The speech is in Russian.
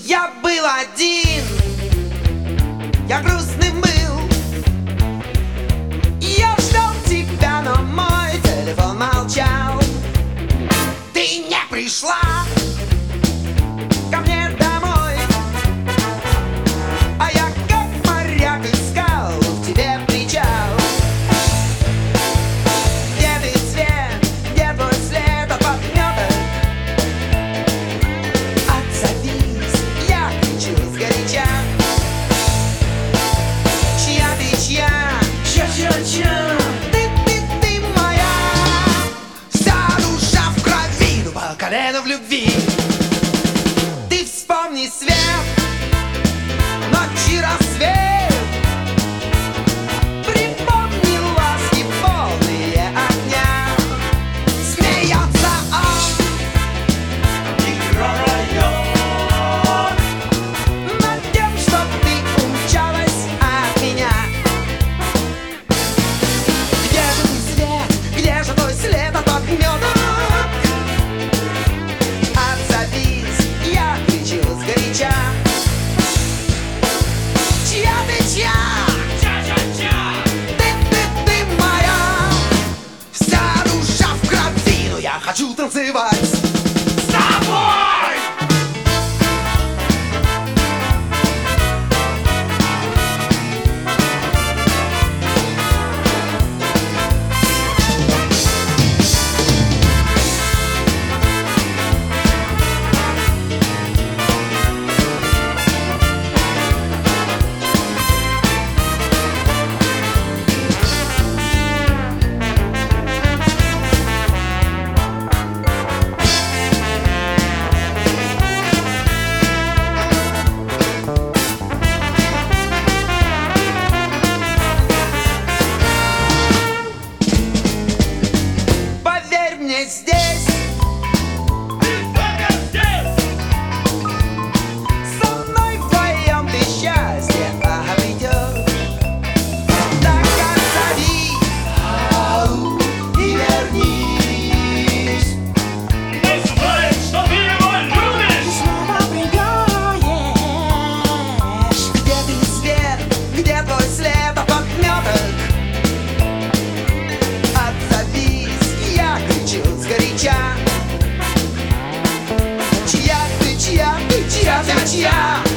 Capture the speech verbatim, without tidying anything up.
Я был один, я грустным был. Я ждал тебя, но мой телефон молчал. Ты не пришла ко мне домой, а я как моряк искал в тебе причал. Где ты, свет, где твой след от подметок? Отзовись, я кричу сгоряча. Чья ты, чья? Чья-чья-чья? Ты, ты, ты моя. Вся душа в крови, ну по колено в любви. Ты вспомни свет, ночи рассвет. Припомни ласки полные огня. Смеется он, играет над тем, что ты умчалась от меня. Где же ты, свет, где же твой след от подметок? Отзовись, я кричу сгоряча. Чья ты, чья? Ты, ты, ты моя. Вся душа в крови, но я хочу танцевать с тобой. Поверь мне, здесь со мной вдвоем ты счастье обретешь. Так отзовись, ау, и вернись. Не знает, что ты его любишь. Снова придешь. Где ты, свет, где твой след от подметок? Отзовись, я кричу сгоряча. Чья ты, чья ты, чья ты, чья?